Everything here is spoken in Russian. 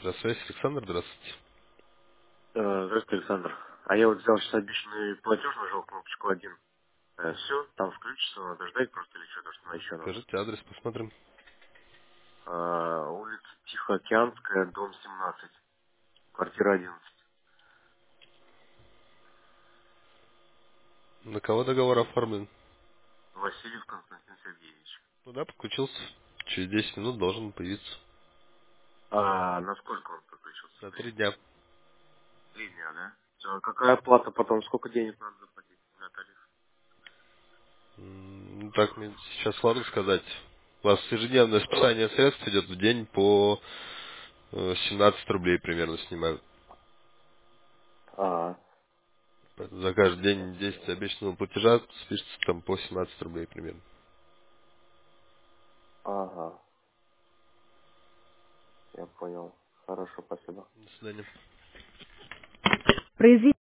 Здравствуйте, Александр, здравствуйте. Здравствуйте, Александр. А я вот взял сейчас обещанный платеж, нажал кнопочку 1. Все, там включится, надо ждать просто или что-то, что еще надо. Скажите адрес, посмотрим. Улица Тихоокеанская, дом 17, квартира 11. На кого договор оформлен? Васильев Константин Сергеевич. Ну да, подключился. Через 10 минут должен появиться. Насколько он подключился За 3 времени? дня. 3 дня, да? Какая плата потом, сколько денег надо заплатить за тариф? Ну, так мне сейчас сложно сказать. У вас ежедневное списание средств идет в день по 17 рублей примерно снимают. А, Поэтому за каждый день действия обещанного платежа спишется там по 17 рублей примерно. ага, я понял. Хорошо, спасибо. До свидания.